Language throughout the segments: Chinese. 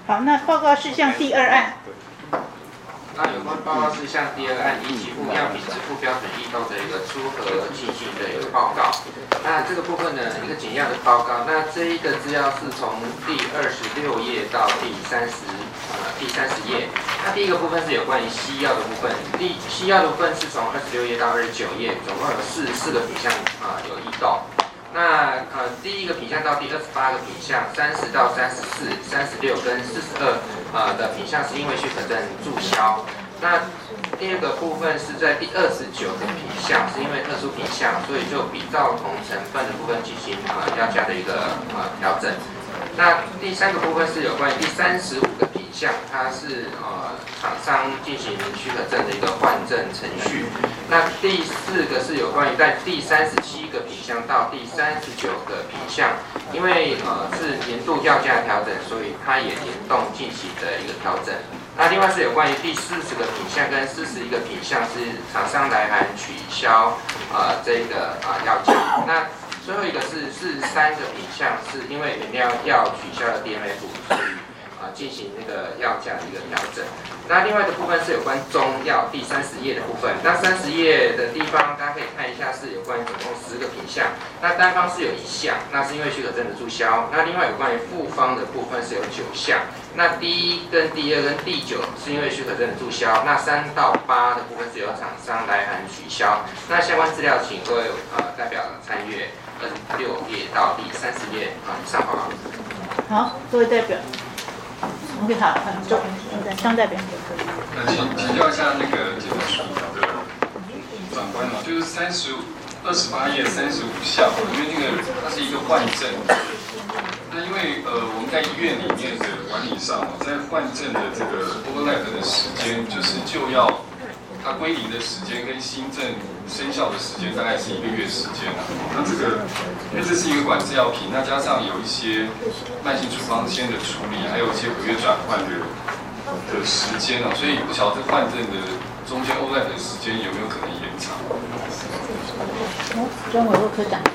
好，那报告事项第二案。 那有关报告事项第二案依给付药品支付标准易购的一个出核进行的一个报告。那这个部分呢，一个简要的报告。那这一个资料是从第26页到第30页。那第一个部分是有关于西药的部分，西药的部分是从26页到29页，总共有44个品项有易购。那第一个品项到第28个品项，30到34、36跟42的品项是因为许可证注销。那第二个部分是在第29个品项，是因为特殊品项，所以就比照同成分的部分进行药价的一个调整。那第三个部分是有关于第35个品项，它是厂商进行许可证的一个换证程序。那第四个是有关于在第37个品项到第39个品项，因为是年度药价调整，所以它也联动近期的一个调整。那另外是有关于第40个品项跟41个品项是厂商来函取消这个药价。那最后一个是43个品项，是因为原料药取消了 DMF， 所以进行那个药价的一个调整。那另外的部分是有关中药第30页的部分。那30页的地方大家可以看一下，是有关于总共10个品项。那单方是有1项，那是因为许可证的注销。那另外有关于复方的部分是有9项。那第1跟第2跟第9是因为许可证的注销。那3到8的部分是由厂商来函取消。那相关资料请各位代表参阅26页到第30页上报告。 好，各位代表。OK， 好，张代表。 请教一下那个检察署的长官哦，就是28页35项，因为那个它是一个换证。那因为我们在医院里面的管理上哦，在换证的这个 overlap 的时间，就要它归零的时间跟新政生效的时间大概是1个月时间啊。那这个因为这是一个管制药品，那加上有一些慢性处方签的处理，还有一些合约转换的时间啊，所以不晓得换证的中间 overlap 的时间有没有可能延长？ 专委会科长。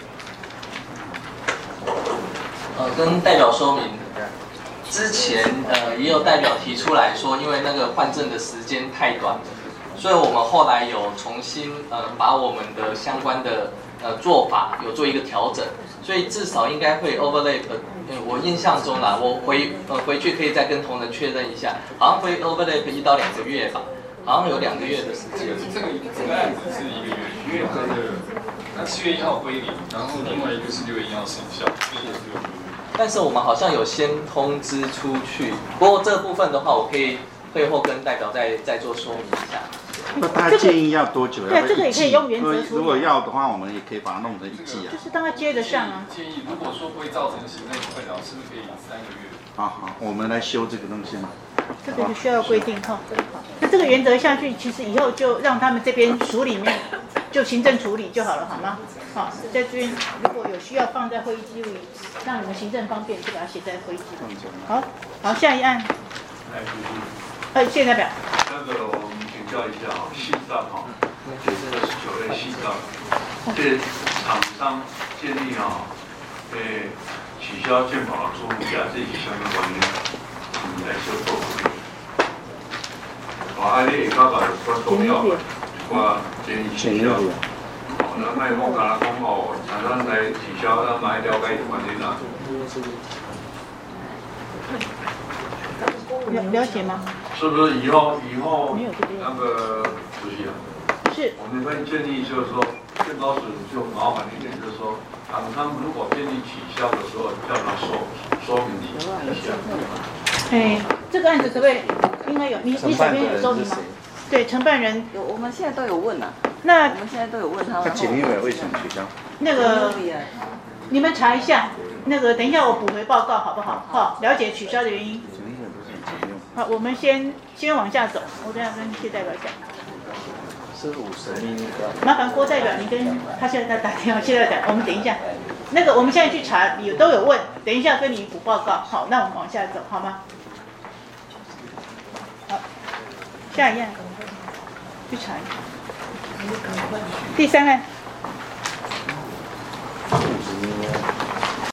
跟代表说明，之前也有代表提出来说，因为那个换证的时间太短了，所以我们后来有重新把我们的相关的做法有做一个调整，所以至少应该会 overlap。我印象中啦，我回去可以再跟同仁确认一下，好像会 overlap 1到2个月吧，好像有2个月的时间。 这个案子是1个月，因为它7月1号归零，然后另外一个是6月1号生效，所以也是6个月。 但是我们好像有先通知出去，不过这部分的话，我可以会后跟代表再做说明一下。 那大家建议要多久？ 对，这个也可以用原则处理。 如果要的话，我们也可以把它弄成1季啊。 就是让它接得上啊。 建议如果说不会造成行政困扰，是不是可以3个月？ 好，我们来修这个东西嘛。 这个就需要规定哈。那这个原则下去，其实以后就让他们这边署里面就行政处理就好了，好吗？好，在这边如果有需要放在会议记录里，让你们行政方便，就把它写在会议记录。好，下一案。谢代表。 那个我们请教一下信账这个19类信账，这厂商建议取消健保的注入价，这是什么原因？你来修复。安尼下骹就关重要，我建议取消。咱卖莫甲咱讲厂商来取消，咱买了解原因啦。 了解吗？ 是不是以后那个主席啊？ 是。 我们会建议就是说，健保署就麻烦一点，就是说，厂商如果建议取消的时候，叫他说明一下。 这个案子可不可以？应该有，你手边有说明吗？对，承办人有，我们现在都有问啊。 那我们现在都有问他。 他检验委为什么取消？ 那个，你们查一下。那个，等一下我补回报告好不好？好，了解取消的原因。好，我们先往下走，我等下跟谢代表讲。 是50 麻烦郭代表，你跟他现在在打电话，谢代表，我们等一下。那个，我们现在去查，都有问，等一下跟你补报告。好，那我们往下走，好吗？好，下一案，去查一下。第3案。